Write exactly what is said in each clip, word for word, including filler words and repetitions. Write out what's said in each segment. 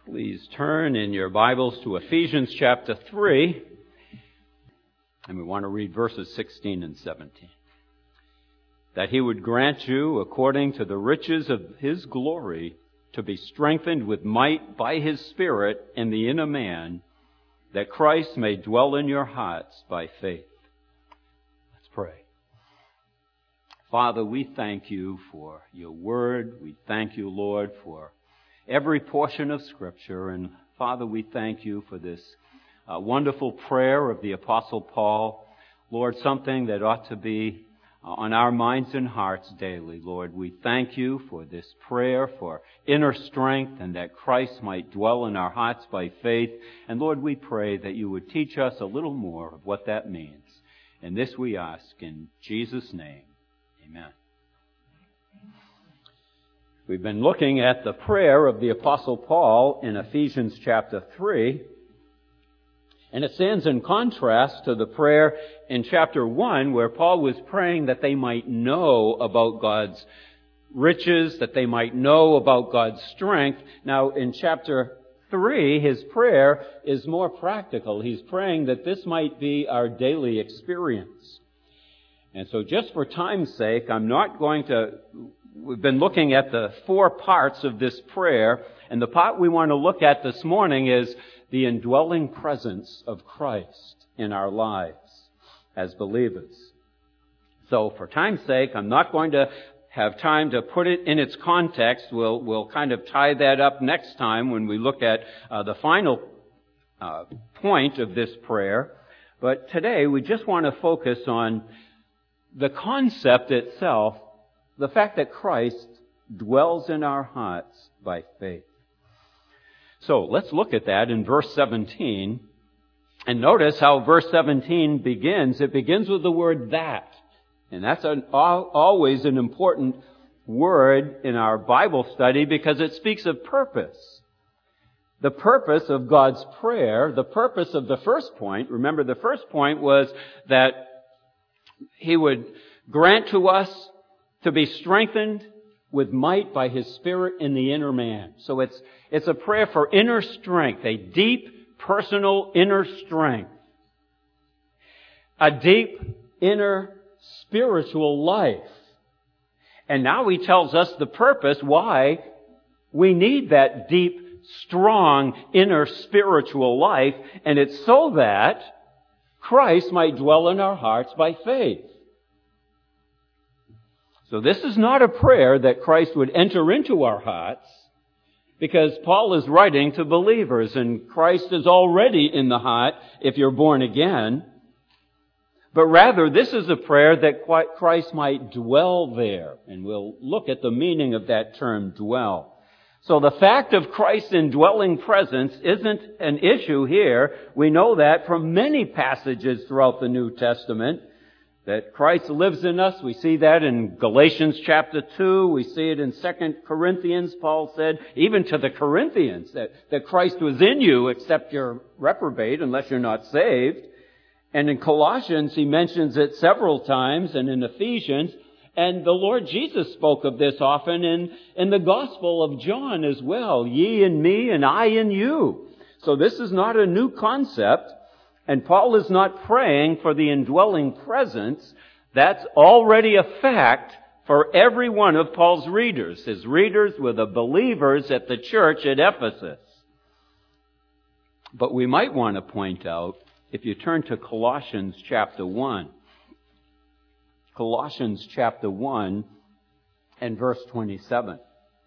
Please turn in your Bibles to Ephesians chapter three, and we want to read verses sixteen and seventeen. That He would grant you, according to the riches of His glory, to be strengthened with might by His Spirit in the inner man, that Christ may dwell in your hearts by faith. Let's pray. Father, we thank you for your word. We thank you, Lord, for every portion of Scripture. And Father, we thank you for this uh, wonderful prayer of the Apostle Paul. Lord, something that ought to be uh, on our minds and hearts daily. Lord, we thank you for this prayer, for inner strength, and that Christ might dwell in our hearts by faith. And Lord, we pray that you would teach us a little more of what that means. And this we ask in Jesus' name. Amen. We've been looking at the prayer of the Apostle Paul in Ephesians chapter three, and it stands in contrast to the prayer in chapter one where Paul was praying that they might know about God's riches, that they might know about God's strength. Now in chapter three, his prayer is more practical. He's praying that this might be our daily experience. And so just for time's sake, I'm not going to... We've been looking at the four parts of this prayer, and the part we want to look at this morning is the indwelling presence of Christ in our lives as believers. So for time's sake, I'm not going to have time to put it in its context. We'll, we'll kind of tie that up next time when we look at uh, the final uh, point of this prayer. But today we just want to focus on the concept itself, the fact that Christ dwells in our hearts by faith. So let's look at that in verse seventeen. And notice how verse seventeen begins. It begins with the word that. And that's an, always an important word in our Bible study because it speaks of purpose. The purpose of God's prayer, the purpose of the first point, remember the first point was that He would grant to us to be strengthened with might by His Spirit in the inner man. So it's, it's a prayer for inner strength, a deep, personal inner strength. A deep, inner, spiritual life. And now He tells us the purpose why we need that deep, strong, inner spiritual life. And it's so that Christ might dwell in our hearts by faith. So this is not a prayer that Christ would enter into our hearts, because Paul is writing to believers, and Christ is already in the heart if you're born again. But rather, this is a prayer that Christ might dwell there, and we'll look at the meaning of that term, dwell. So the fact of Christ's indwelling presence isn't an issue here. We know that from many passages throughout the New Testament, that Christ lives in us. We see that in Galatians chapter two. We see it in Second Corinthians. Paul said, even to the Corinthians, that, that Christ was in you, except you're reprobate unless you're not saved. And in Colossians, he mentions it several times, and in Ephesians. And the Lord Jesus spoke of this often in, in the Gospel of John as well. Ye in me and I in you. So this is not a new concept. And Paul is not praying for the indwelling presence. That's already a fact for every one of Paul's readers. His readers were the believers at the church at Ephesus. But we might want to point out, if you turn to Colossians chapter one, Colossians chapter one and verse twenty-seven.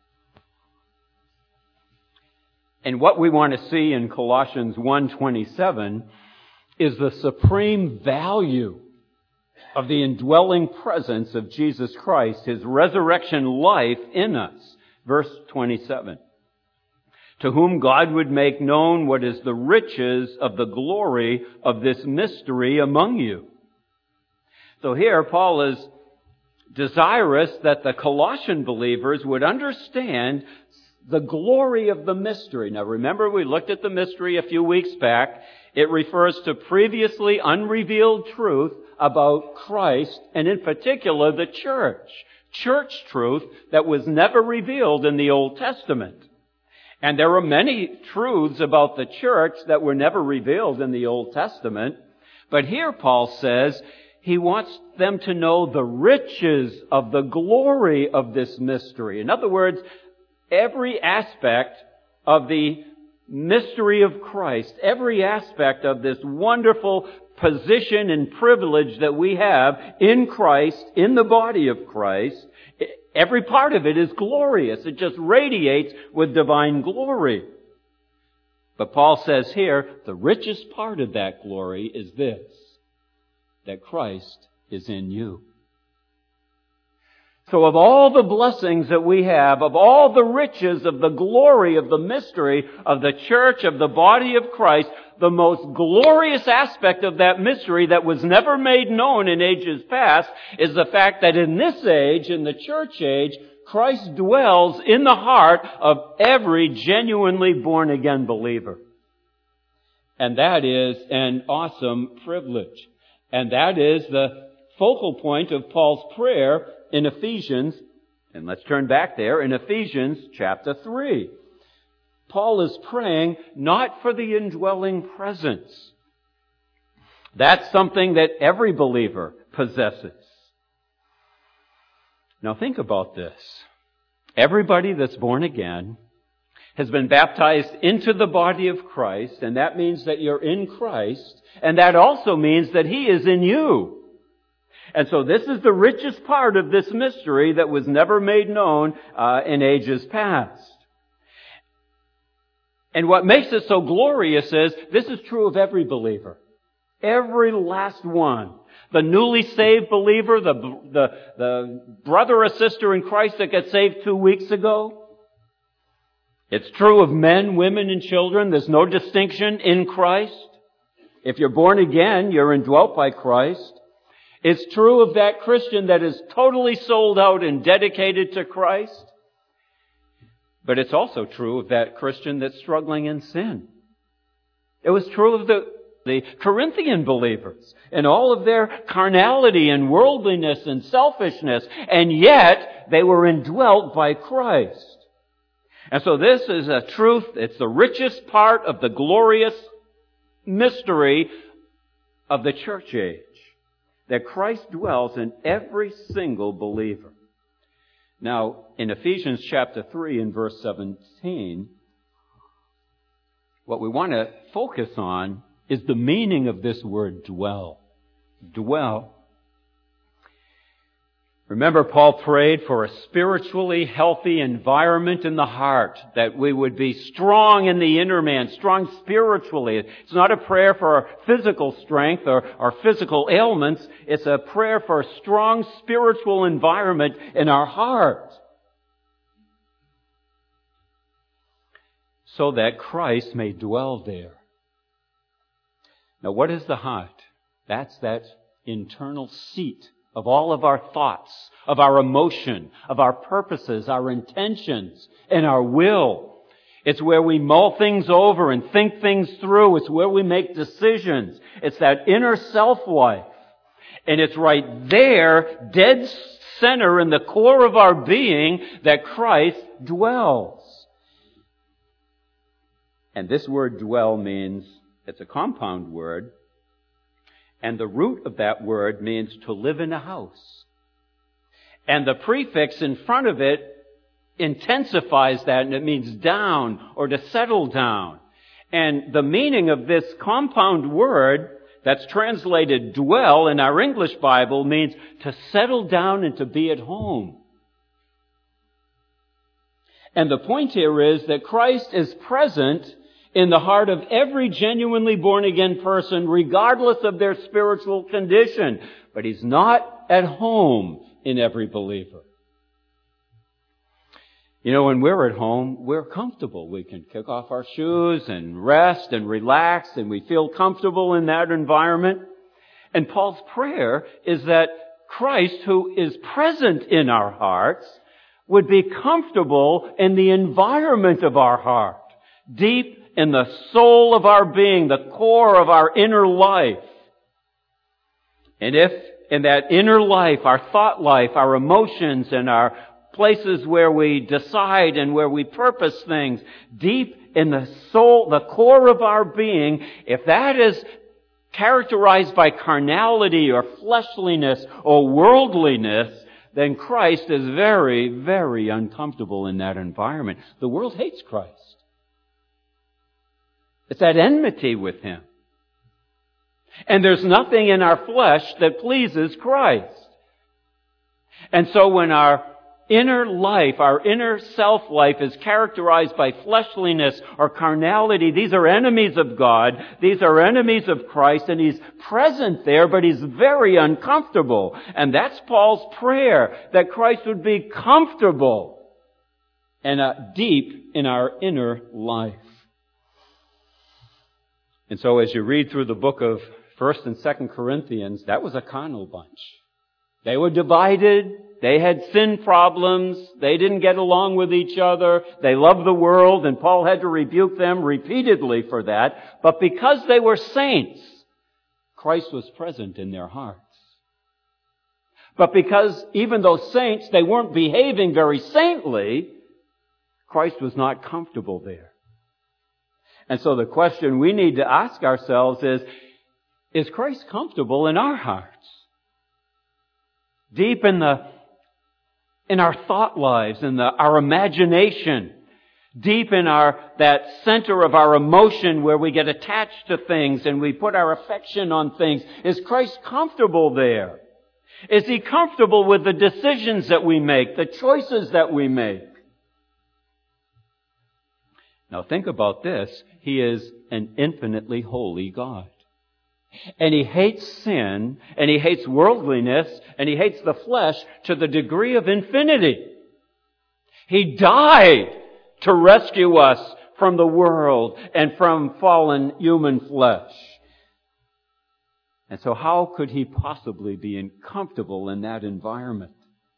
And what we want to see in Colossians one twenty-seven is the supreme value of the indwelling presence of Jesus Christ, His resurrection life in us. Verse twenty-seven. To whom God would make known what is the riches of the glory of this mystery among you. So here Paul is desirous that the Colossian believers would understand the glory of the mystery. Now remember, we looked at the mystery a few weeks back. It refers to previously unrevealed truth about Christ, and in particular the church. Church truth that was never revealed in the Old Testament. And there are many truths about the church that were never revealed in the Old Testament. But here Paul says he wants them to know the riches of the glory of this mystery. In other words, every aspect of the mystery of Christ, every aspect of this wonderful position and privilege that we have in Christ, in the body of Christ, every part of it is glorious. It just radiates with divine glory. But Paul says here, the richest part of that glory is this, that Christ is in you. So of all the blessings that we have, of all the riches of the glory of the mystery of the church, of the body of Christ, the most glorious aspect of that mystery that was never made known in ages past is the fact that in this age, in the church age, Christ dwells in the heart of every genuinely born-again believer. And that is an awesome privilege. And that is the focal point of Paul's prayer in Ephesians, and let's turn back there, in Ephesians chapter three. Paul is praying not for the indwelling presence. That's something that every believer possesses. Now think about this. Everybody that's born again has been baptized into the body of Christ, and that means that you're in Christ, and that also means that He is in you. And so this is the richest part of this mystery that was never made known uh, in ages past. And what makes it so glorious is this is true of every believer. Every last one. The newly saved believer, the, the, the brother or sister in Christ that got saved two weeks ago. It's true of men, women, and children. There's no distinction in Christ. If you're born again, you're indwelt by Christ. It's true of that Christian that is totally sold out and dedicated to Christ. But it's also true of that Christian that's struggling in sin. It was true of the, the Corinthian believers and all of their carnality and worldliness and selfishness, and yet they were indwelt by Christ. And so this is a truth, it's the richest part of the glorious mystery of the church age, that Christ dwells in every single believer. Now, in Ephesians chapter three and verse seventeen, what we want to focus on is the meaning of this word dwell. Dwell. Remember, Paul prayed for a spiritually healthy environment in the heart, that we would be strong in the inner man, strong spiritually. It's not a prayer for physical strength or, or physical ailments. It's a prayer for a strong spiritual environment in our heart, so that Christ may dwell there. Now, what is the heart? That's that internal seat of all of our thoughts, of our emotion, of our purposes, our intentions, and our will. It's where we mull things over and think things through. It's where we make decisions. It's that inner self-life. And it's right there, dead center in the core of our being, that Christ dwells. And this word dwell means, it's a compound word, and the root of that word means to live in a house. And the prefix in front of it intensifies that, and it means down or to settle down. And the meaning of this compound word that's translated dwell in our English Bible means to settle down and to be at home. And the point here is that Christ is present in the heart of every genuinely born-again person, regardless of their spiritual condition. But He's not at home in every believer. You know, when we're at home, we're comfortable. We can kick off our shoes and rest and relax, and we feel comfortable in that environment. And Paul's prayer is that Christ, who is present in our hearts, would be comfortable in the environment of our heart, deep in the soul of our being, the core of our inner life. And if in that inner life, our thought life, our emotions, and our places where we decide and where we purpose things, deep in the soul, the core of our being, if that is characterized by carnality or fleshliness or worldliness, then Christ is very, very uncomfortable in that environment. The world hates Christ. It's at enmity with Him. And there's nothing in our flesh that pleases Christ. And so when our inner life, our inner self-life is characterized by fleshliness or carnality, these are enemies of God. These are enemies of Christ, and He's present there, but He's very uncomfortable. And that's Paul's prayer, that Christ would be comfortable and uh, deep in our inner life. And so as you read through the book of First and Second Corinthians, that was a carnal bunch. They were divided. They had sin problems. They didn't get along with each other. They loved the world, and Paul had to rebuke them repeatedly for that. But because they were saints, Christ was present in their hearts. But because even though saints, they weren't behaving very saintly, Christ was not comfortable there. And so the question we need to ask ourselves is, is Christ comfortable in our hearts? Deep in the, in our thought lives, in the, our imagination, deep in our, that center of our emotion where we get attached to things and we put our affection on things, is Christ comfortable there? Is He comfortable with the decisions that we make, the choices that we make? Now think about this. He is an infinitely holy God. And He hates sin, and He hates worldliness, and He hates the flesh to the degree of infinity. He died to rescue us from the world and from fallen human flesh. And so how could He possibly be uncomfortable in that environment?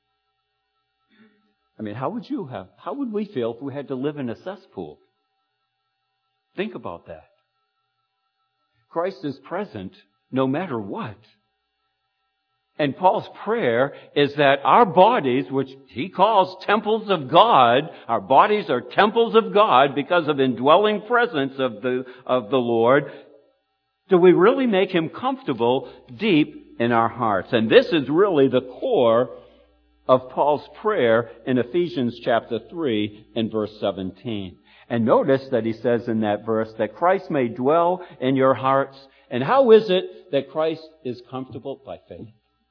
I mean, how would you have, how would we feel if we had to live in a cesspool? Think about that. Christ is present no matter what. And Paul's prayer is that our bodies, which he calls temples of God, our bodies are temples of God because of indwelling presence of the, of the Lord. Do we really make Him comfortable deep in our hearts? And this is really the core of Paul's prayer in Ephesians chapter three and verse seventeen. And notice that he says in that verse that Christ may dwell in your hearts. And how is it that Christ is comfortable? By faith.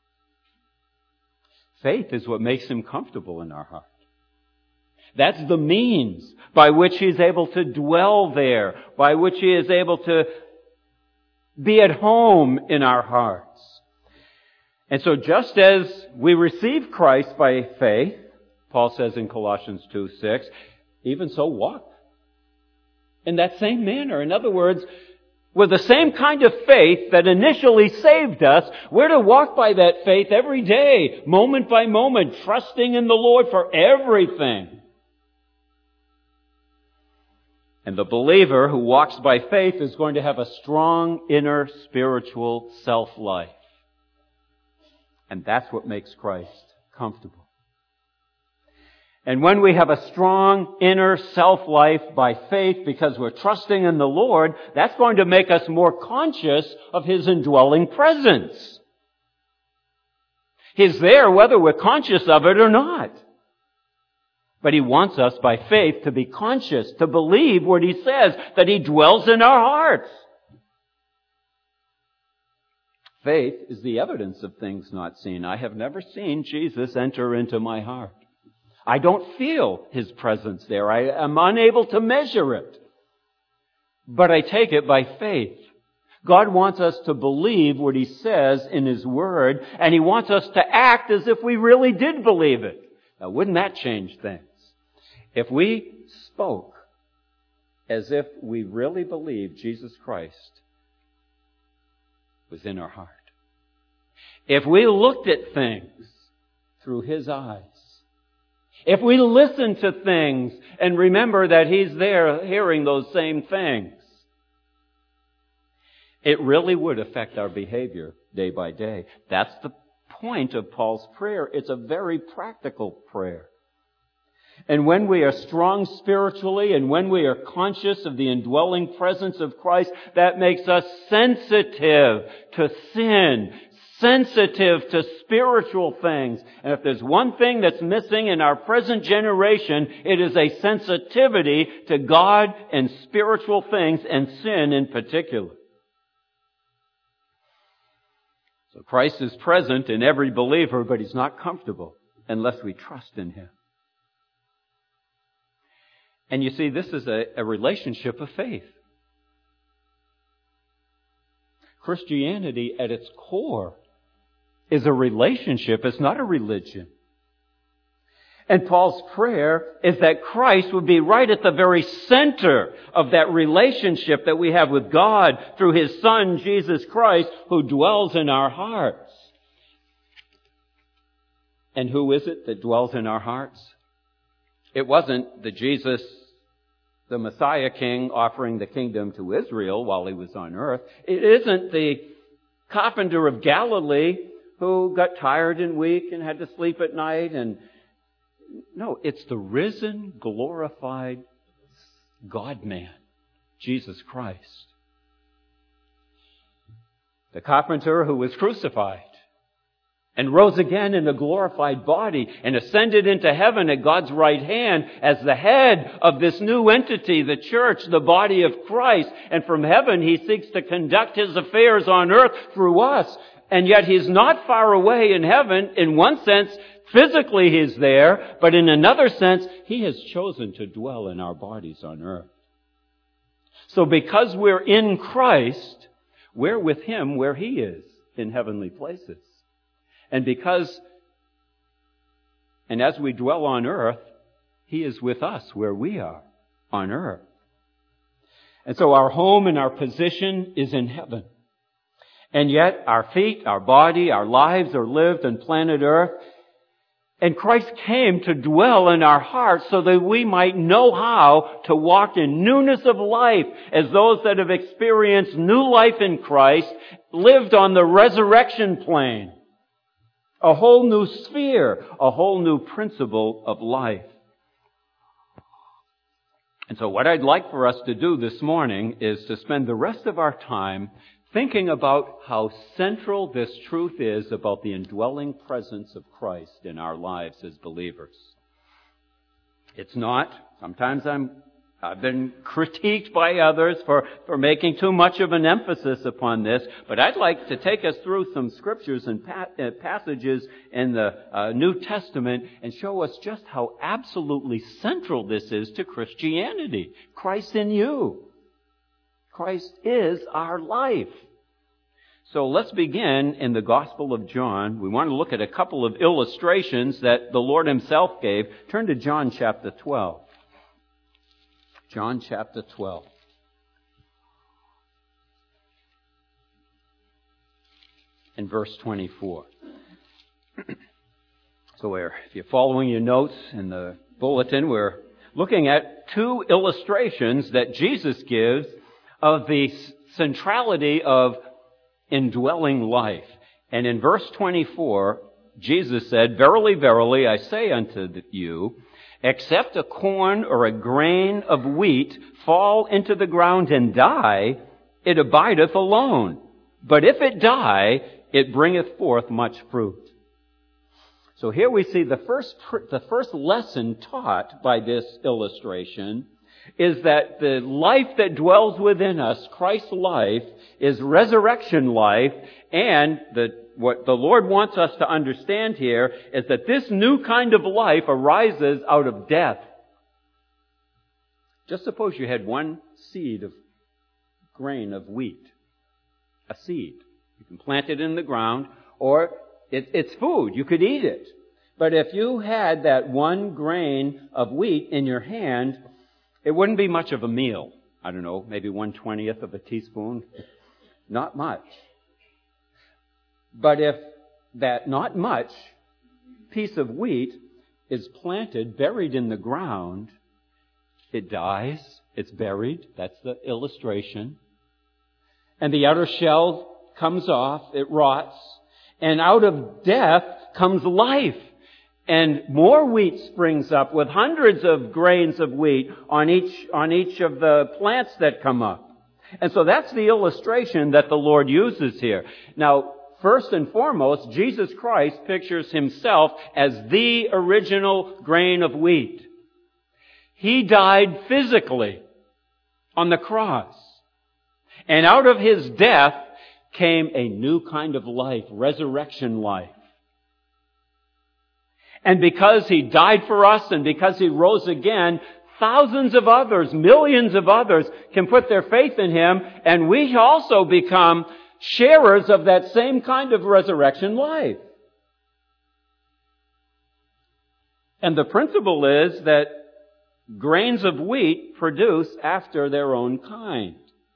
Faith is what makes Him comfortable in our heart. That's the means by which He's able to dwell there, by which He is able to be at home in our hearts. And so just as we receive Christ by faith, Paul says in Colossians two six, even so walk in that same manner. In other words, with the same kind of faith that initially saved us, we're to walk by that faith every day, moment by moment, trusting in the Lord for everything. And the believer who walks by faith is going to have a strong inner spiritual self-life. And that's what makes Christ comfortable. And when we have a strong inner self-life by faith because we're trusting in the Lord, that's going to make us more conscious of His indwelling presence. He's there whether we're conscious of it or not. But He wants us by faith to be conscious, to believe what He says, that He dwells in our hearts. Faith is the evidence of things not seen. I have never seen Jesus enter into my heart. I don't feel His presence there. I am unable to measure it. But I take it by faith. God wants us to believe what He says in His Word, and He wants us to act as if we really did believe it. Now, wouldn't that change things? If we spoke as if we really believed Jesus Christ was in our heart. If we looked at things through His eyes. If we listen to things and remember that He's there hearing those same things, it really would affect our behavior day by day. That's the point of Paul's prayer. It's a very practical prayer. And when we are strong spiritually and when we are conscious of the indwelling presence of Christ, that makes us sensitive to sin, sensitive to spiritual things. And if there's one thing that's missing in our present generation, it is a sensitivity to God and spiritual things and sin in particular. So Christ is present in every believer, but He's not comfortable unless we trust in Him. And you see, this is a, a relationship of faith. Christianity at its core is a relationship. It's not a religion. And Paul's prayer is that Christ would be right at the very center of that relationship that we have with God through His Son, Jesus Christ, who dwells in our hearts. And who is it that dwells in our hearts? It wasn't the Jesus, the Messiah King, offering the kingdom to Israel while He was on earth. It isn't the carpenter of Galilee who got tired and weak and had to sleep at night. And no, it's the risen, glorified God-man, Jesus Christ. The carpenter who was crucified and rose again in a glorified body and ascended into heaven at God's right hand as the head of this new entity, the church, the body of Christ. And from heaven He seeks to conduct His affairs on earth through us. And yet He's not far away in heaven. In one sense, physically He's there, but in another sense, He has chosen to dwell in our bodies on earth. So because we're in Christ, we're with Him where He is in heavenly places. And because, and as we dwell on earth, He is with us where we are on earth. And so our home and our position is in heaven. And yet our feet, our body, our lives are lived on planet earth. And Christ came to dwell in our hearts so that we might know how to walk in newness of life as those that have experienced new life in Christ, lived on the resurrection plane. A whole new sphere, a whole new principle of life. And so what I'd like for us to do this morning is to spend the rest of our time thinking about how central this truth is about the indwelling presence of Christ in our lives as believers. It's not, sometimes I'm, I've been critiqued by others for, for making too much of an emphasis upon this, but I'd like to take us through some scriptures and pa- uh, passages in the uh, New Testament and show us just how absolutely central this is to Christianity. Christ in you. Christ is our life. So let's begin in the Gospel of John. We want to look at a couple of illustrations that the Lord Himself gave. Turn to John chapter twelve. John chapter twelve. And verse twenty-four. So we're, if you're following your notes in the bulletin, we're looking at two illustrations that Jesus gives of the centrality of indwelling life. And in verse twenty-four, Jesus said, "Verily, verily, I say unto you, except a corn or a grain of wheat fall into the ground and die, it abideth alone. But if it die, it bringeth forth much fruit." So here we see the first, the first lesson taught by this illustration is that the life that dwells within us, Christ's life, is resurrection life, and the, what the Lord wants us to understand here is that this new kind of life arises out of death. Just suppose you had one seed of grain of wheat, a seed. You can plant it in the ground, or it, it's food. You could eat it. But if you had that one grain of wheat in your hand, it wouldn't be much of a meal. I don't know, maybe one twentieth of a teaspoon. Not much. But if that not much piece of wheat is planted, buried in the ground, it dies, it's buried, that's the illustration. And the outer shell comes off, it rots, and out of death comes life. and more wheat springs up with hundreds of grains of wheat on each, on each of the plants that come up. And so that's the illustration that the Lord uses here. Now, first and foremost, Jesus Christ pictures himself as the original grain of wheat. He died physically on the cross. And out of his death came a new kind of life, resurrection life. And because he died for us and because he rose again, thousands of others, millions of others can put their faith in him, and we also become sharers of that same kind of resurrection life. And the principle is that grains of wheat produce after their own kind.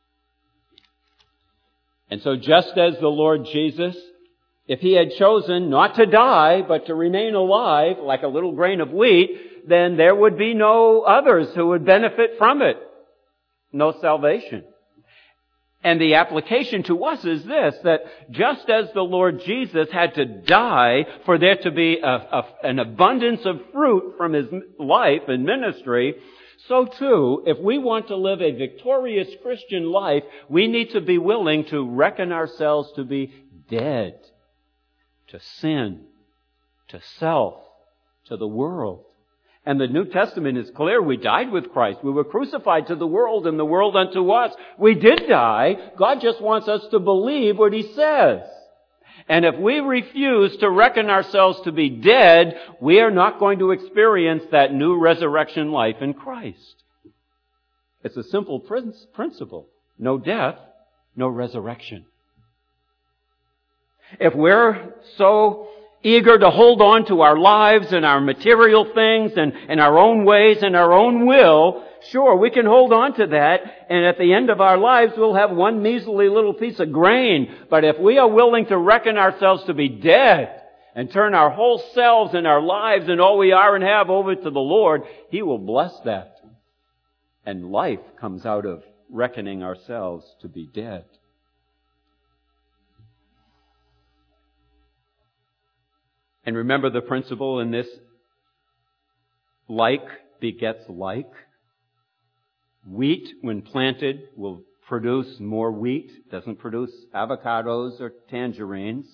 And so just as the Lord Jesus, if he had chosen not to die, but to remain alive like a little grain of wheat, then there would be no others who would benefit from it. No salvation. And the application to us is this, that just as the Lord Jesus had to die for there to be a, a, an abundance of fruit from his life and ministry, so too, if we want to live a victorious Christian life, we need to be willing to reckon ourselves to be dead to sin, to self, to the world. And the New Testament is clear. We died with Christ. We were crucified to the world and the world unto us. We did die. God just wants us to believe what he says. And if we refuse to reckon ourselves to be dead, we are not going to experience that new resurrection life in Christ. It's a simple principle. No death, no resurrection. If we're so eager to hold on to our lives and our material things and, and our own ways and our own will, sure, we can hold on to that, and at the end of our lives we'll have one measly little piece of grain. But if we are willing to reckon ourselves to be dead and turn our whole selves and our lives and all we are and have over to the Lord, he will bless that. And life comes out of reckoning ourselves to be dead. And remember the principle in this, like begets like. Wheat, when planted, will produce more wheat. It doesn't produce avocados or tangerines.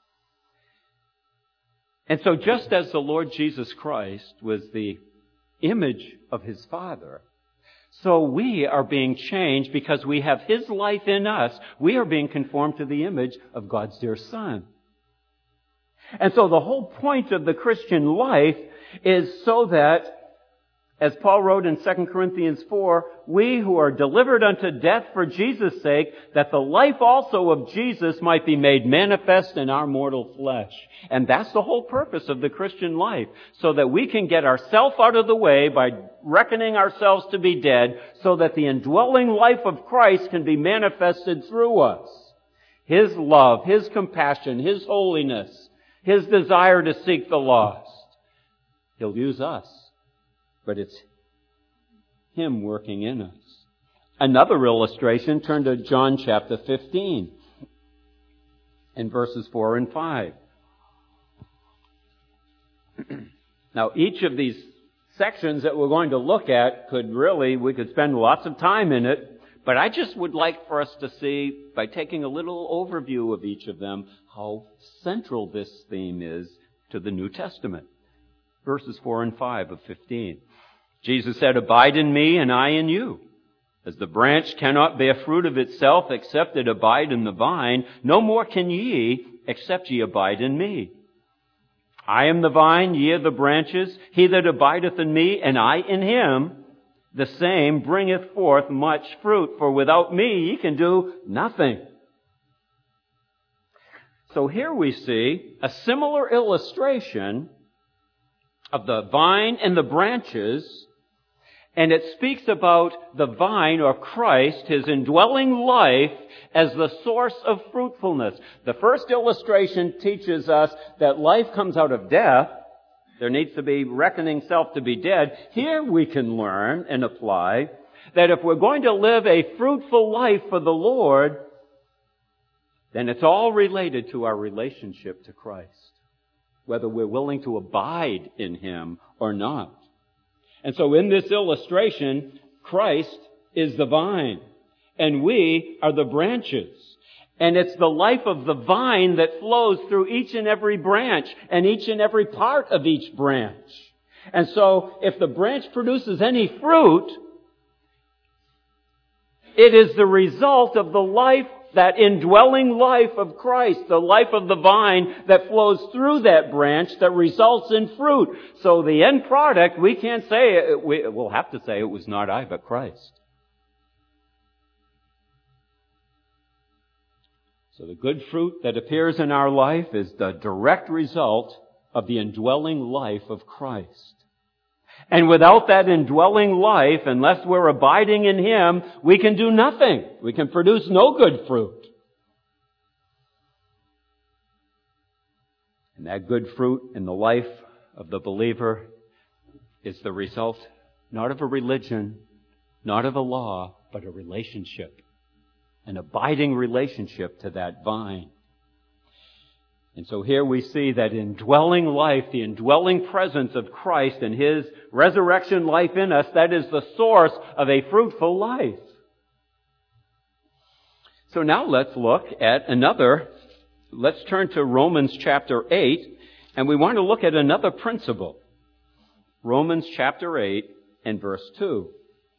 And so just as the Lord Jesus Christ was the image of his Father, so we are being changed because we have his life in us. We are being conformed to the image of God's dear Son. And so the whole point of the Christian life is so that, as Paul wrote in Second Corinthians four, we who are delivered unto death for Jesus' sake, that the life also of Jesus might be made manifest in our mortal flesh. And that's the whole purpose of the Christian life, so that we can get ourselves out of the way by reckoning ourselves to be dead, so that the indwelling life of Christ can be manifested through us. His love, his compassion, his holiness, his desire to seek the lost. He'll use us, but it's him working in us. Another illustration, turn to John chapter fifteen, in verses four and five. Now, each of these sections that we're going to look at could really, we could spend lots of time in it, but I just would like for us to see, by taking a little overview of each of them, how central this theme is to the New Testament. Verses four and five of fifteen. Jesus said, "Abide in me and I in you. As the branch cannot bear fruit of itself except it abide in the vine, no more can ye except ye abide in me. I am the vine, ye are the branches. He that abideth in me and I in him, the same bringeth forth much fruit. For without me ye can do nothing." So here we see a similar illustration of the vine and the branches, and it speaks about the vine, or Christ, his indwelling life, as the source of fruitfulness. The first illustration teaches us that life comes out of death. There needs to be reckoning self to be dead. Here we can learn and apply that if we're going to live a fruitful life for the Lord, then it's all related to our relationship to Christ. whether we're willing to abide in Him or not. And so in this illustration, Christ is the vine, and we are the branches. And it's the life of the vine that flows through each and every branch and each and every part of each branch. And so if the branch produces any fruit, it is the result of the life, that indwelling life of Christ, the life of the vine that flows through that branch that results in fruit. So the end product, we can't say, we, we'll have to say it was not I, but Christ. So the good fruit that appears in our life is the direct result of the indwelling life of Christ. And without that indwelling life, unless we're abiding in Him, we can do nothing. We can produce no good fruit. And that good fruit in the life of the believer is the result not of a religion, not of a law, but a relationship. An abiding relationship to that vine. And so here we see that indwelling life, the indwelling presence of Christ and His resurrection life in us, that is the source of a fruitful life. So now let's look at another, let's turn to Romans chapter eight, and we want to look at another principle. Romans chapter eight and verse two.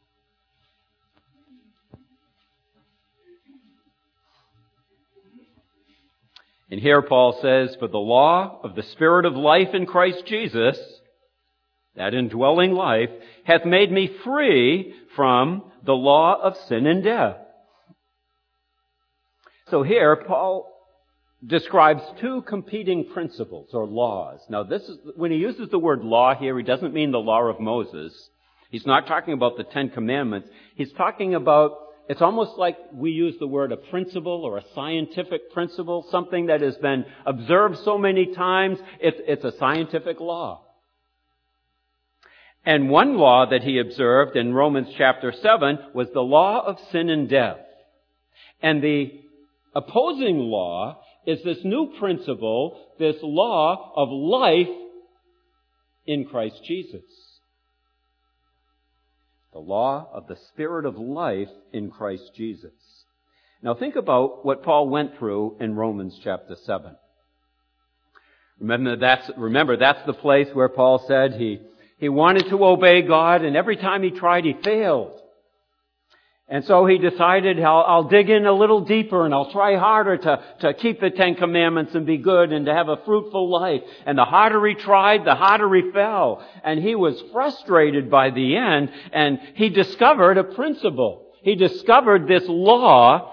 And here Paul says, "For the law of the Spirit of life in Christ Jesus," that indwelling life, "hath made me free from the law of sin and death." So here Paul describes two competing principles or laws. Now this is, when he uses the word law here, he doesn't mean the law of Moses. He's not talking about the Ten Commandments. He's talking about, it's almost like we use the word a principle or a scientific principle, something that has been observed so many times, it's, it's a scientific law. And one law that he observed in Romans chapter seven was the law of sin and death. And the opposing law is this new principle, this law of life in Christ Jesus. The law of the Spirit of life in Christ Jesus. Now think about what Paul went through in Romans chapter seven. Remember that's, remember that's the place where Paul said he, he wanted to obey God, and every time he tried, he failed. And so he decided, I'll, I'll dig in a little deeper and I'll try harder to, to keep the Ten Commandments and be good and to have a fruitful life. And the harder he tried, the harder he fell. And he was frustrated by the end, and he discovered a principle. He discovered this law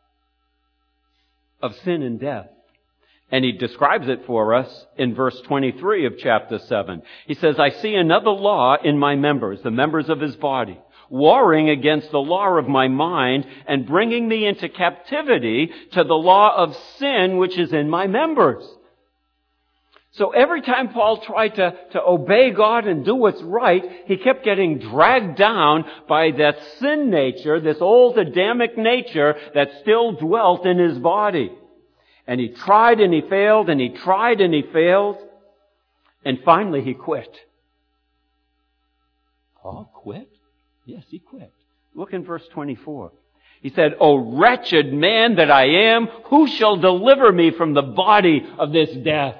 of sin and death. And he describes it for us in verse twenty-three of chapter seven. He says, "I see another law in my members," the members of his body, "warring against the law of my mind and bringing me into captivity to the law of sin which is in my members." So every time Paul tried to, to obey God and do what's right, he kept getting dragged down by that sin nature, this old Adamic nature that still dwelt in his body. And he tried and he failed, and he tried and he failed, and finally he quit. Paul quit? Yes, he quit. Look in verse twenty-four. He said, "O wretched man that I am, who shall deliver me from the body of this death?"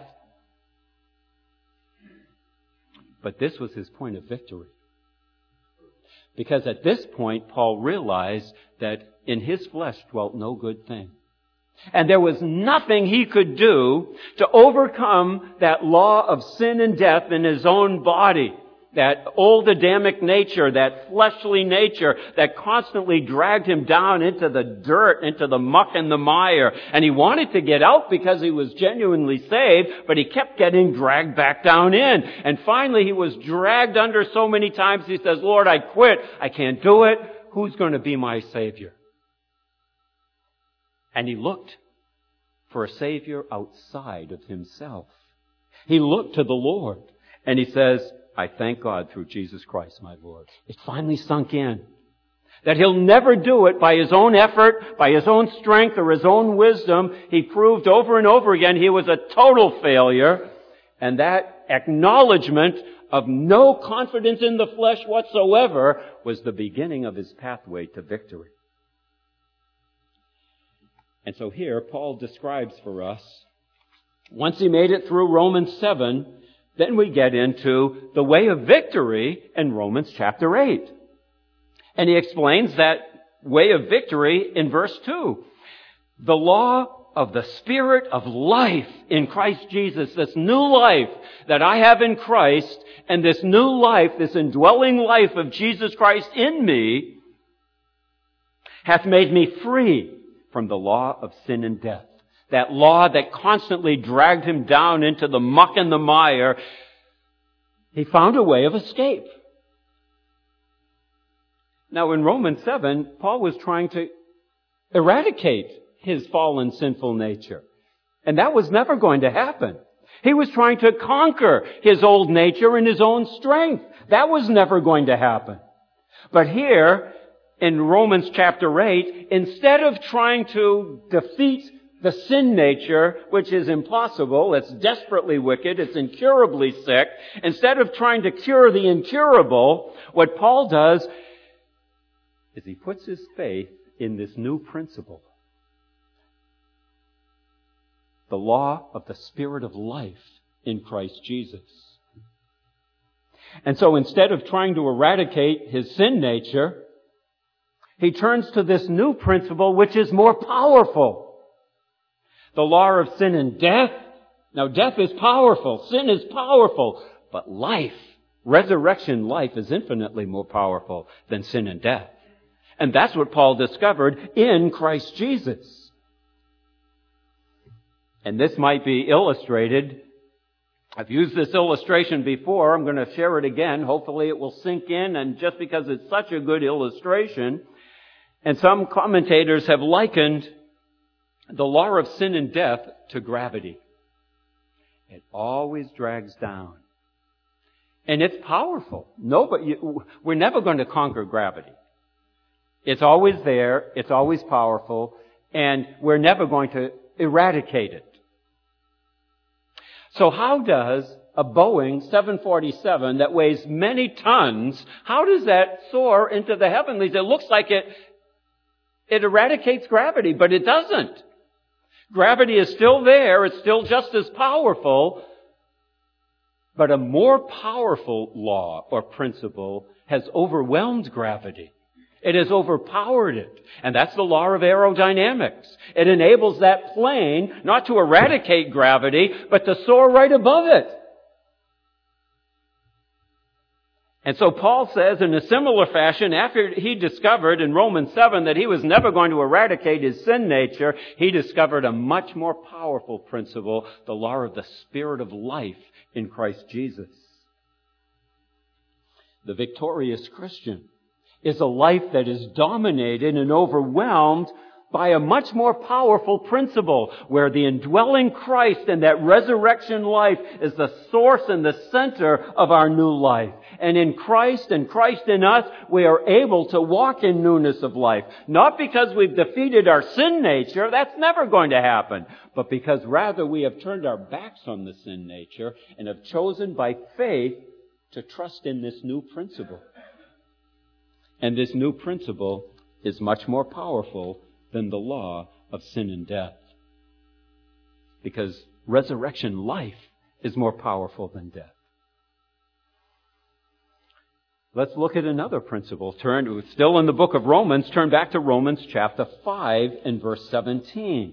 But this was his point of victory. Because at this point, Paul realized that in his flesh dwelt no good thing. And there was nothing he could do to overcome that law of sin and death in his own body. That old Adamic nature, that fleshly nature that constantly dragged him down into the dirt, into the muck and the mire. And he wanted to get out because he was genuinely saved, but he kept getting dragged back down in. And finally he was dragged under so many times, he says, "Lord, I quit. I can't do it. Who's going to be my Savior?" And he looked for a Savior outside of himself. He looked to the Lord, and he says, "I thank God through Jesus Christ, my Lord." It finally sunk in that he'll never do it by his own effort, by his own strength or his own wisdom. He proved over and over again he was a total failure. And that acknowledgement of no confidence in the flesh whatsoever was the beginning of his pathway to victory. And so here, Paul describes for us, once he made it through Romans seven, then we get into the way of victory in Romans chapter eight. And he explains that way of victory in verse two. The law of the Spirit of life in Christ Jesus, this new life that I have in Christ, and this new life, this indwelling life of Jesus Christ in me, hath made me free from the law of sin and death. That law that constantly dragged him down into the muck and the mire, he found a way of escape. Now in Romans seven, Paul was trying to eradicate his fallen sinful nature. And that was never going to happen. He was trying to conquer his old nature in his own strength. That was never going to happen. But here, in Romans chapter eight, instead of trying to defeat the sin nature, which is impossible, it's desperately wicked, it's incurably sick, instead of trying to cure the incurable, what Paul does is he puts his faith in this new principle. The law of the Spirit of life in Christ Jesus. And so instead of trying to eradicate his sin nature, he turns to this new principle which is more powerful. The law of sin and death. Now death is powerful, sin is powerful, but life, resurrection life is infinitely more powerful than sin and death. And that's what Paul discovered in Christ Jesus. And this might be illustrated. I've used this illustration before. I'm going to share it again. Hopefully it will sink in, and just because it's such a good illustration. And some commentators have likened the law of sin and death to gravity. It always drags down. And it's powerful. Nobody, we're never going to conquer gravity. It's always there. It's always powerful. And we're never going to eradicate it. So how does a Boeing seven forty-seven that weighs many tons, how does that soar into the heavenlies? It looks like it, it eradicates gravity, but it doesn't. Gravity is still there. It's still just as powerful. But a more powerful law or principle has overwhelmed gravity. It has overpowered it. And that's the law of aerodynamics. It enables that plane not to eradicate gravity, but to soar right above it. And so Paul says in a similar fashion, after he discovered in Romans seven that he was never going to eradicate his sin nature, he discovered a much more powerful principle, the law of the Spirit of life in Christ Jesus. The victorious Christian is a life that is dominated and overwhelmed by a much more powerful principle, where the indwelling Christ and that resurrection life is the source and the center of our new life. And in Christ and Christ in us, we are able to walk in newness of life. Not because we've defeated our sin nature, that's never going to happen, but because rather we have turned our backs on the sin nature and have chosen by faith to trust in this new principle. And this new principle is much more powerful than the law of sin and death. Because resurrection life is more powerful than death. Let's look at another principle. Turn, still in the book of Romans, turn back to Romans chapter five and verse seventeen.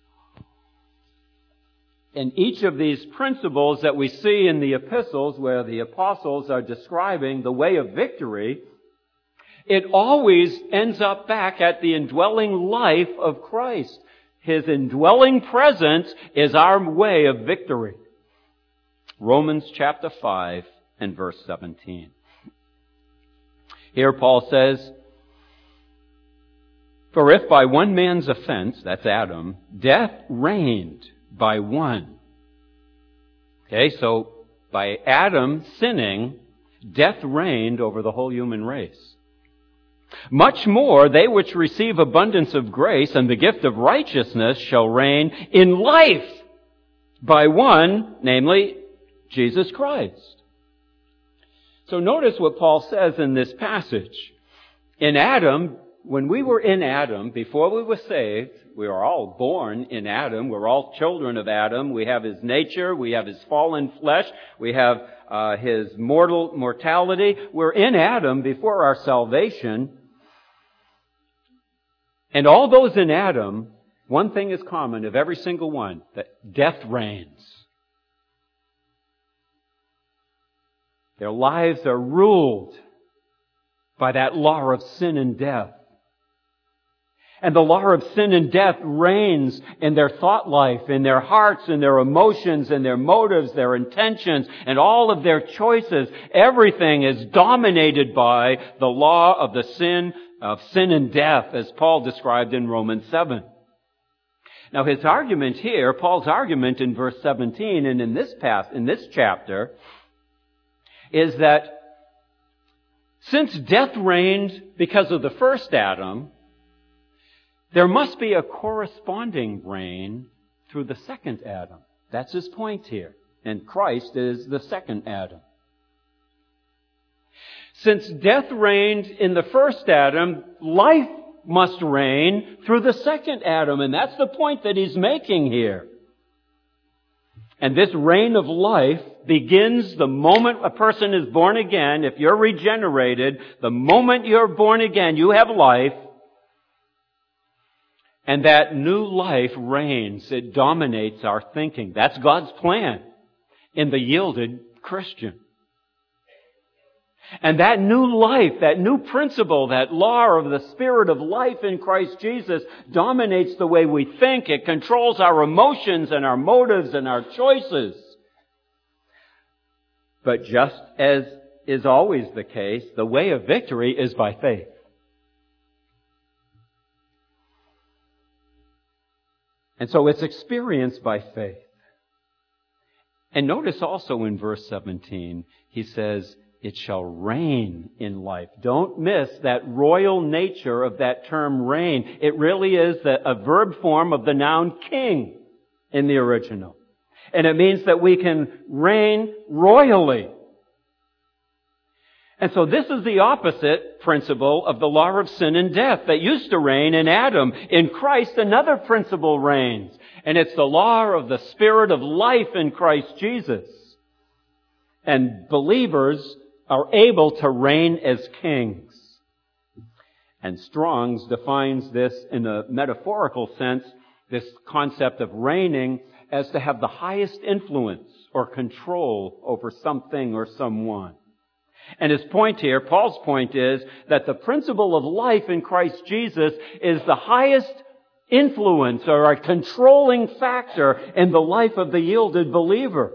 In each of these principles that we see in the epistles where the apostles are describing the way of victory, it always ends up back at the indwelling life of Christ. His indwelling presence is our way of victory. Romans chapter five and verse seventeen. Here Paul says, "For if by one man's offense," that's Adam, "death reigned by one." Okay, so by Adam sinning, death reigned over the whole human race. "Much more, they which receive abundance of grace and the gift of righteousness shall reign in life by one," namely Jesus Christ. So notice what Paul says in this passage. In Adam, when we were in Adam, before we were saved, we were all born in Adam. We're all children of Adam. We have his nature. We have his fallen flesh. We have uh, his mortal mortality. We're in Adam before our salvation. And all those in Adam, one thing is common of every single one, that death reigns. Their lives are ruled by that law of sin and death. And the law of sin and death reigns in their thought life, in their hearts, in their emotions, in their motives, their intentions, and all of their choices. Everything is dominated by the law of the sin, of sin and death, as Paul described in Romans seven. Now his argument here, Paul's argument in verse seventeen and in this pass, in this chapter, is that since death reigned because of the first Adam, there must be a corresponding reign through the second Adam. That's his point here. And Christ is the second Adam. Since death reigned in the first Adam, life must reign through the second Adam. And that's the point that he's making here. And this reign of life begins the moment a person is born again. If you're regenerated, the moment you're born again, you have life. And that new life reigns. It dominates our thinking. That's God's plan in the yielded Christian. And that new life, that new principle, that law of the Spirit of life in Christ Jesus dominates the way we think. It controls our emotions and our motives and our choices. But just as is always the case, the way of victory is by faith. And so it's experienced by faith. And notice also in verse seventeen, he says, it shall reign in life. Don't miss that royal nature of that term reign. It really is the, a verb form of the noun king in the original. And it means that we can reign royally. And so this is the opposite principle of the law of sin and death that used to reign in Adam. In Christ, another principle reigns. And it's the law of the Spirit of life in Christ Jesus. And believers are able to reign as kings. And Strong's defines this in a metaphorical sense, this concept of reigning, as to have the highest influence or control over something or someone. And his point here, Paul's point is that the principle of life in Christ Jesus is the highest influence or a controlling factor in the life of the yielded believer.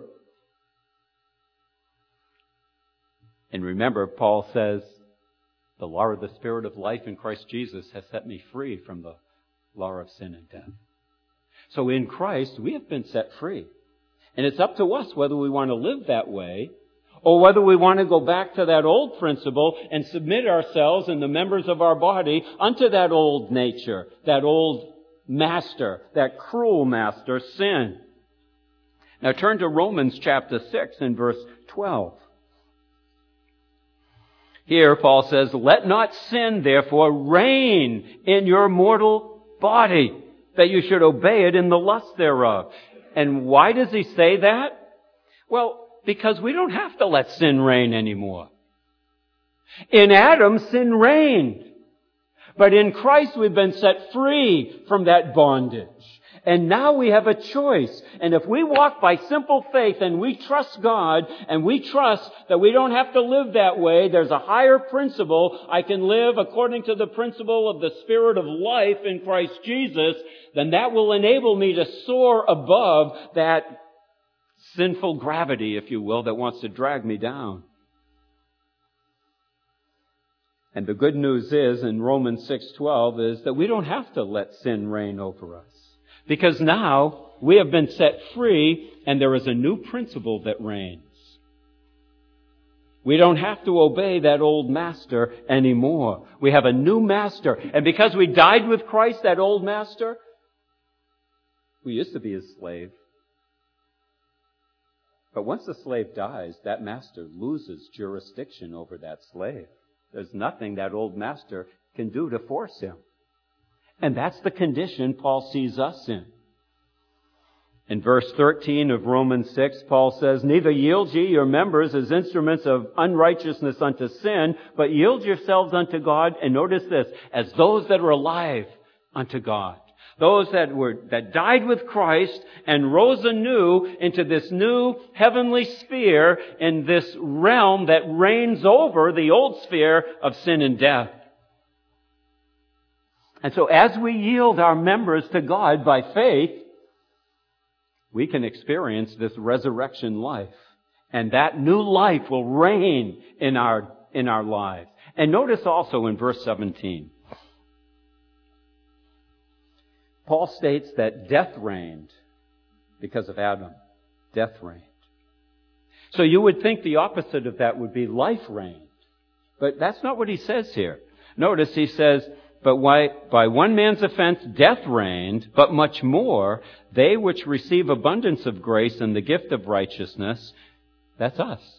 And remember, Paul says, the law of the Spirit of life in Christ Jesus has set me free from the law of sin and death. So in Christ, we have been set free. And it's up to us whether we want to live that way or whether we want to go back to that old principle and submit ourselves and the members of our body unto that old nature, that old master, that cruel master, sin. Now turn to Romans chapter six and verse twelve. Here Paul says, let not sin therefore reign in your mortal body, that you should obey it in the lust thereof. And why does he say that? Well, because we don't have to let sin reign anymore. In Adam, sin reigned. But in Christ, we've been set free from that bondage. And now we have a choice. And if we walk by simple faith and we trust God and we trust that we don't have to live that way, there's a higher principle. I can live according to the principle of the Spirit of life in Christ Jesus, then that will enable me to soar above that sinful gravity, if you will, that wants to drag me down. And the good news is, in Romans six twelve, is that we don't have to let sin reign over us. Because now we have been set free and there is a new principle that reigns. We don't have to obey that old master anymore. We have a new master. And because we died with Christ, that old master, we used to be his slave. But once the slave dies, that master loses jurisdiction over that slave. There's nothing that old master can do to force him. And that's the condition Paul sees us in. In verse thirteen of Romans six, Paul says, "Neither yield ye your members as instruments of unrighteousness unto sin, but yield yourselves unto God," and notice this, "as those that are alive unto God." Those that were, that died with Christ and rose anew into this new heavenly sphere in this realm that reigns over the old sphere of sin and death. And so as we yield our members to God by faith, we can experience this resurrection life. And that new life will reign in our, in our lives. And notice also in verse seventeen, Paul states that death reigned because of Adam. Death reigned. So you would think the opposite of that would be life reigned. But that's not what he says here. Notice he says, "But why, by one man's offense death reigned, but much more, they which receive abundance of grace and the gift of righteousness," that's us.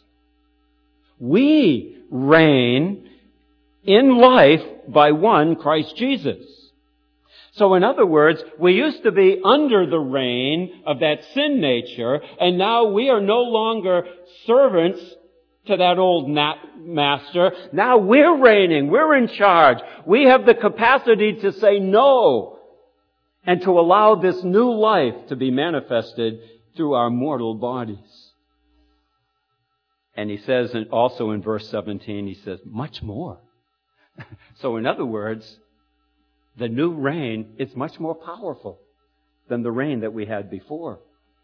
We reign in life by one, Christ Jesus. So in other words, we used to be under the reign of that sin nature, and now we are no longer servants to that old master. Now we're reigning. We're in charge. We have the capacity to say no and to allow this new life to be manifested through our mortal bodies. And he says also in verse seventeen, he says, much more. So in other words, the new reign is much more powerful than the reign that we had before.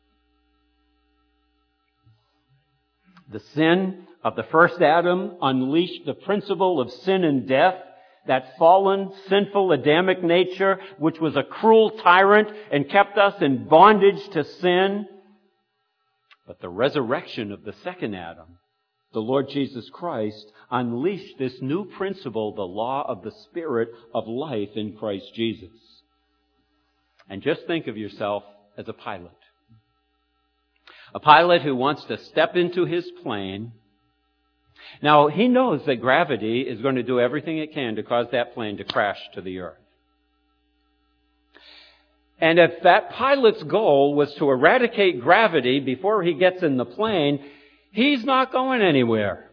The sin of the first Adam unleashed the principle of sin and death, that fallen, sinful Adamic nature, which was a cruel tyrant and kept us in bondage to sin. But the resurrection of the second Adam, the Lord Jesus Christ, unleashed this new principle, the law of the Spirit of life in Christ Jesus. And just think of yourself as a pilot. A pilot who wants to step into his plane. Now, he knows that gravity is going to do everything it can to cause that plane to crash to the earth. And if that pilot's goal was to eradicate gravity before he gets in the plane, he's not going anywhere.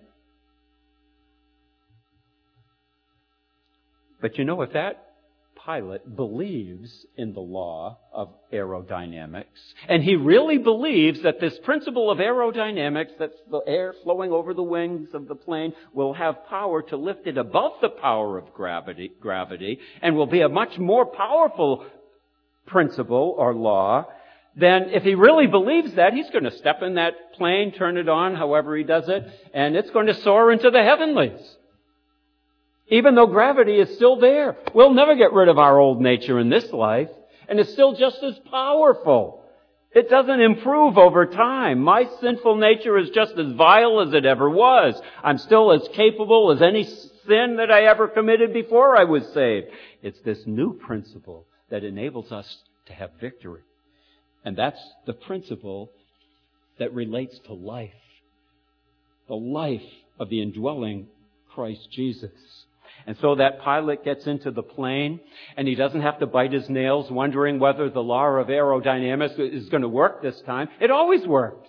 But you know, if that pilot believes in the law of aerodynamics, and he really believes that this principle of aerodynamics, that's the air flowing over the wings of the plane, will have power to lift it above the power of gravity, gravity, and will be a much more powerful principle or law, then if he really believes that, he's going to step in that plane, turn it on, however he does it, and it's going to soar into the heavenlies. Even though gravity is still there. We'll never get rid of our old nature in this life, and it's still just as powerful. It doesn't improve over time. My sinful nature is just as vile as it ever was. I'm still as capable as any sin that I ever committed before I was saved. It's this new principle that enables us to have victory. And that's the principle that relates to life. The life of the indwelling Christ Jesus. And so that pilot gets into the plane, and he doesn't have to bite his nails wondering whether the law of aerodynamics is going to work this time. It always works.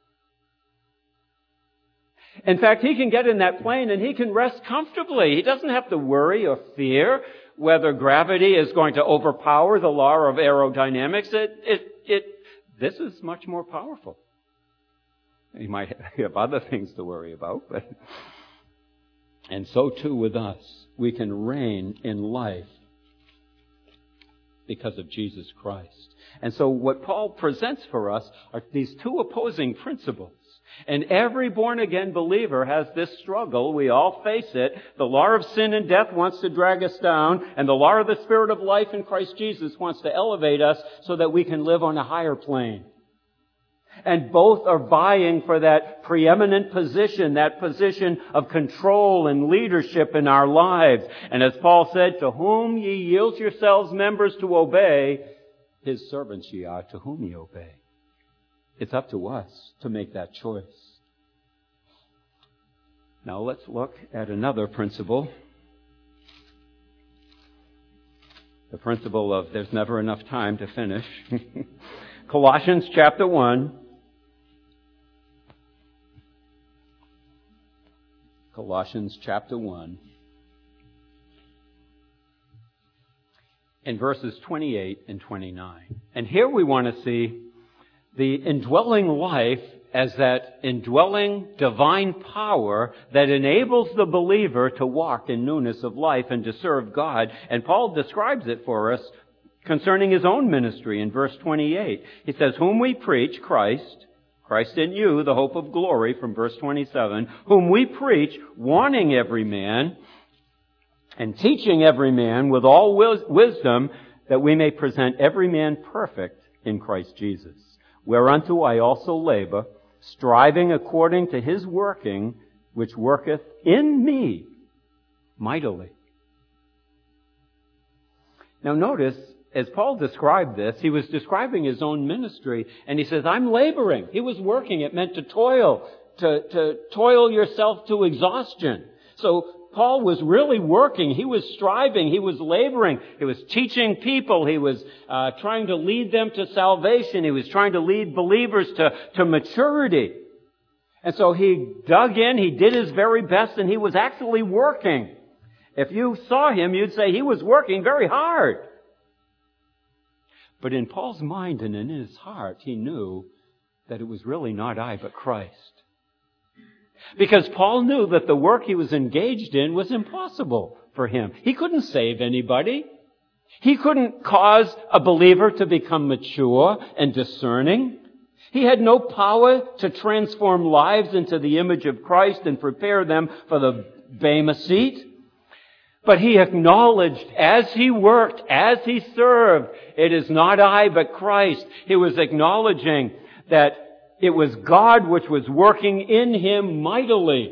In fact, he can get in that plane and he can rest comfortably. He doesn't have to worry or fear whether gravity is going to overpower the law of aerodynamics. It, it, it, this is much more powerful. He might have other things to worry about, but... And so too with us. We can reign in life because of Jesus Christ. And so what Paul presents for us are these two opposing principles. And every born-again believer has this struggle. We all face it. The law of sin and death wants to drag us down, and the law of the Spirit of life in Christ Jesus wants to elevate us so that we can live on a higher plane. And both are vying for that preeminent position, that position of control and leadership in our lives. And as Paul said, to whom ye yield yourselves members to obey, his servants ye are, to whom ye obey. It's up to us to make that choice. Now let's look at another principle. The principle of there's never enough time to finish. Colossians chapter one. Colossians chapter one. In verses twenty-eight and twenty-nine. And here we want to see the indwelling life as that indwelling divine power that enables the believer to walk in newness of life and to serve God. And Paul describes it for us concerning his own ministry in verse twenty-eight. He says, whom we preach, Christ, Christ in you, the hope of glory, from verse twenty-seven, whom we preach, warning every man and teaching every man with all wis- wisdom, that we may present every man perfect in Christ Jesus. Whereunto I also labor, striving according to his working, which worketh in me mightily. Now notice, as Paul described this, he was describing his own ministry, and he says, I'm laboring. He was working. It meant to toil, to, to toil yourself to exhaustion. So Paul was really working. He was striving. He was laboring. He was teaching people. He was uh, trying to lead them to salvation. He was trying to lead believers to, to maturity. And so he dug in. He did his very best, and he was actually working. If you saw him, you'd say he was working very hard. But in Paul's mind and in his heart, he knew that it was really not I, but Christ. Because Paul knew that the work he was engaged in was impossible for him. He couldn't save anybody. He couldn't cause a believer to become mature and discerning. He had no power to transform lives into the image of Christ and prepare them for the Bema seat. But he acknowledged as he worked, as he served, it is not I, but Christ. He was acknowledging that it was God which was working in him mightily.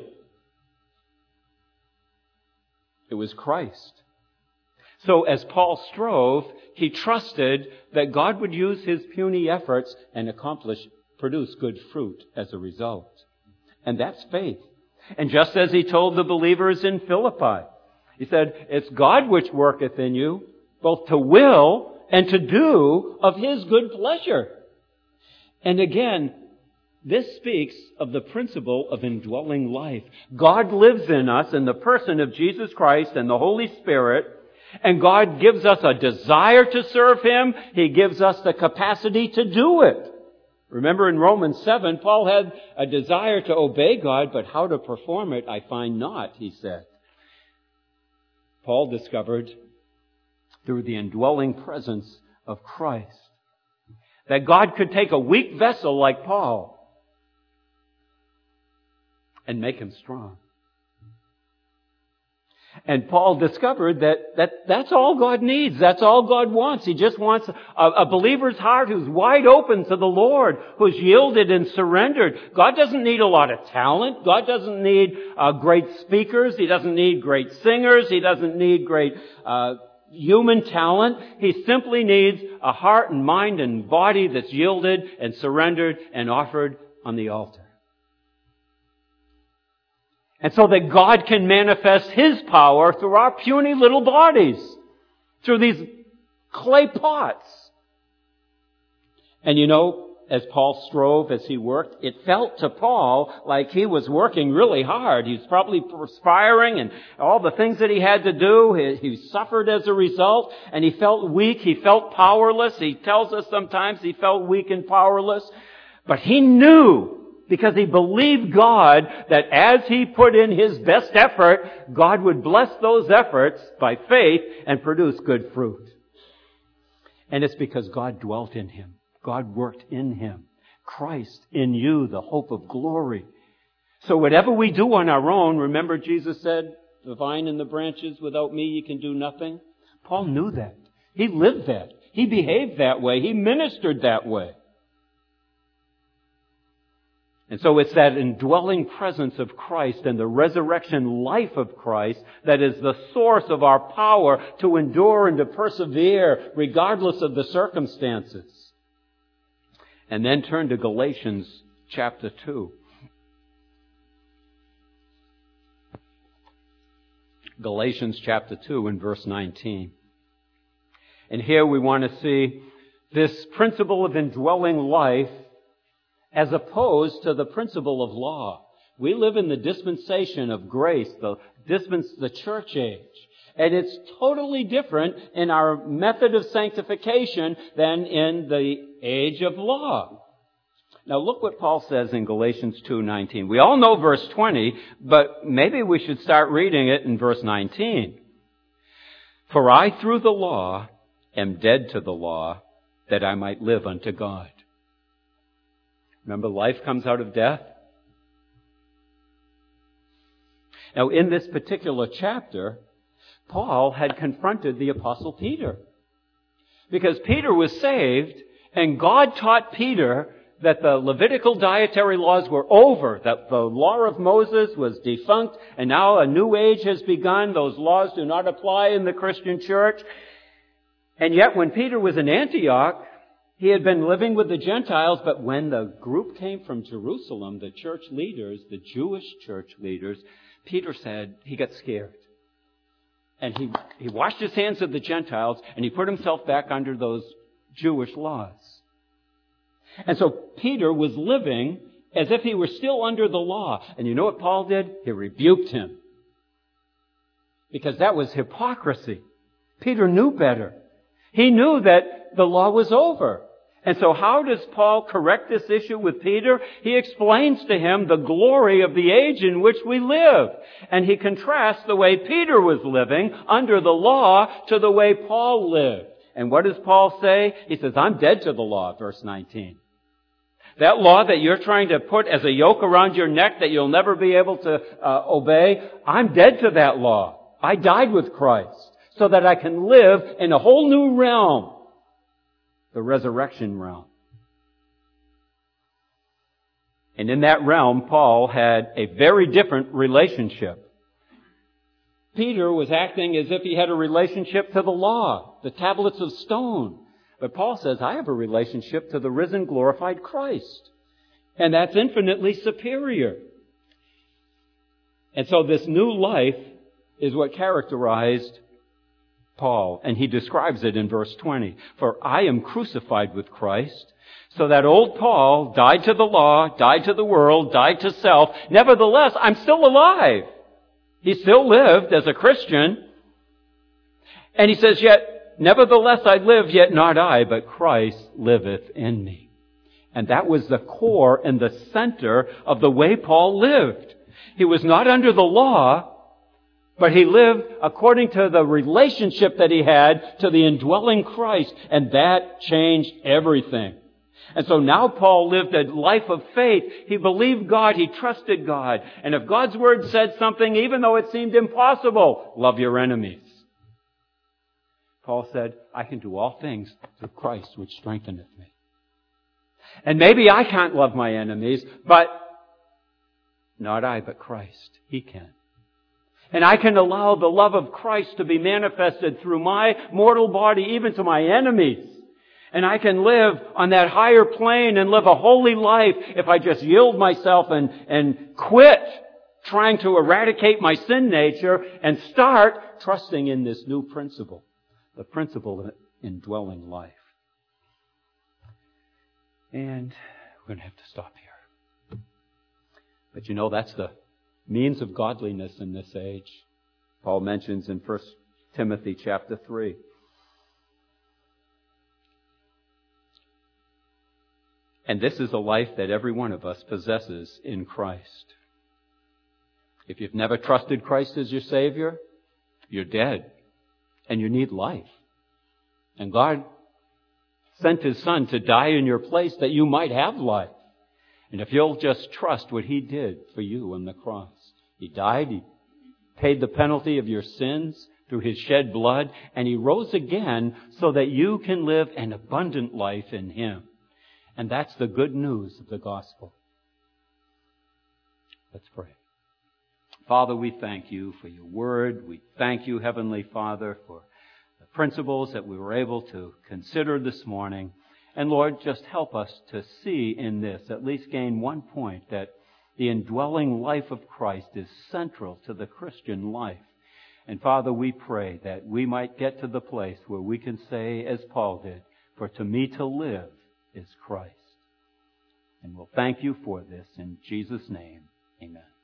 It was Christ. So as Paul strove, he trusted that God would use his puny efforts and accomplish, produce good fruit as a result. And that's faith. And just as he told the believers in Philippi, he said, it's God which worketh in you, both to will and to do of his good pleasure. And again, this speaks of the principle of indwelling life. God lives in us in the person of Jesus Christ and the Holy Spirit, and God gives us a desire to serve him. He gives us the capacity to do it. Remember in Romans seven, Paul had a desire to obey God, but how to perform it I find not, he said. Paul discovered through the indwelling presence of Christ that God could take a weak vessel like Paul and make him strong. And Paul discovered that, that that's all God needs. That's all God wants. He just wants a, a believer's heart who's wide open to the Lord, who's yielded and surrendered. God doesn't need a lot of talent. God doesn't need uh, great speakers. He doesn't need great singers. He doesn't need great uh, human talent. He simply needs a heart and mind and body that's yielded and surrendered and offered on the altar. And so that God can manifest his power through our puny little bodies, through these clay pots. And you know, as Paul strove, as he worked, it felt to Paul like he was working really hard. He was probably perspiring and all the things that he had to do, he, he suffered as a result, and he felt weak, he felt powerless. He tells us sometimes he felt weak and powerless. But he knew, because he believed God, that as he put in his best effort, God would bless those efforts by faith and produce good fruit. And it's because God dwelt in him. God worked in him. Christ in you, the hope of glory. So whatever we do on our own, remember Jesus said, the vine and the branches, without me you can do nothing. Paul knew that. He lived that. He behaved that way. He ministered that way. And so it's that indwelling presence of Christ and the resurrection life of Christ that is the source of our power to endure and to persevere regardless of the circumstances. And then turn to Galatians chapter two. Galatians chapter two and verse nineteen. And here we want to see this principle of indwelling life as opposed to the principle of law. We live in the dispensation of grace, the dispens, the church age. And it's totally different in our method of sanctification than in the age of law. Now look what Paul says in Galatians two nineteen. We all know verse twenty, but maybe we should start reading it in verse nineteen. For I through the law am dead to the law, that I might live unto God. Remember, life comes out of death. Now in this particular chapter, Paul had confronted the Apostle Peter. Because Peter was saved, and God taught Peter that the Levitical dietary laws were over, that the law of Moses was defunct, and now a new age has begun. Those laws do not apply in the Christian church. And yet when Peter was in Antioch, he had been living with the Gentiles, but when the group came from Jerusalem, the church leaders, the Jewish church leaders, Peter said he got scared. And he, he washed his hands of the Gentiles, and he put himself back under those Jewish laws. And so Peter was living as if he were still under the law. And you know what Paul did? He rebuked him. Because that was hypocrisy. Peter knew better. He knew that the law was over. And so how does Paul correct this issue with Peter? He explains to him the glory of the age in which we live. And he contrasts the way Peter was living under the law to the way Paul lived. And what does Paul say? He says, I'm dead to the law, verse nineteen. That law that you're trying to put as a yoke around your neck that you'll never be able to uh, obey, I'm dead to that law. I died with Christ so that I can live in a whole new realm, the resurrection realm. And in that realm, Paul had a very different relationship. Peter was acting as if he had a relationship to the law, the tablets of stone. But Paul says, I have a relationship to the risen, glorified Christ. And that's infinitely superior. And so this new life is what characterized Paul. And he describes it in verse twenty. For I am crucified with Christ. So that old Paul died to the law, died to the world, died to self. Nevertheless, I'm still alive. He still lived as a Christian. And he says, yet, nevertheless I live, yet not I, but Christ liveth in me. And that was the core and the center of the way Paul lived. He was not under the law, but he lived according to the relationship that he had to the indwelling Christ. And that changed everything. And so now Paul lived a life of faith. He believed God. He trusted God. And if God's word said something, even though it seemed impossible, love your enemies. Paul said, I can do all things through Christ which strengtheneth me. And maybe I can't love my enemies, but not I, but Christ. He can. And I can allow the love of Christ to be manifested through my mortal body, even to my enemies. And I can live on that higher plane and live a holy life if I just yield myself and, and quit trying to eradicate my sin nature and start trusting in this new principle, the principle of indwelling life. And we're going to have to stop here. But you know, that's the means of godliness in this age. Paul mentions in First Timothy chapter three. And this is a life that every one of us possesses in Christ. If you've never trusted Christ as your Savior, you're dead. And you need life. And God sent His Son to die in your place that you might have life. And if you'll just trust what He did for you on the cross. He died, He paid the penalty of your sins through His shed blood, and He rose again so that you can live an abundant life in Him. And that's the good news of the gospel. Let's pray. Father, we thank You for Your word. We thank You, Heavenly Father, for the principles that we were able to consider this morning. And Lord, just help us to see in this, at least gain one point, that the indwelling life of Christ is central to the Christian life. And Father, we pray that we might get to the place where we can say, as Paul did, for to me to live is Christ. And we'll thank you for this in Jesus' name. Amen.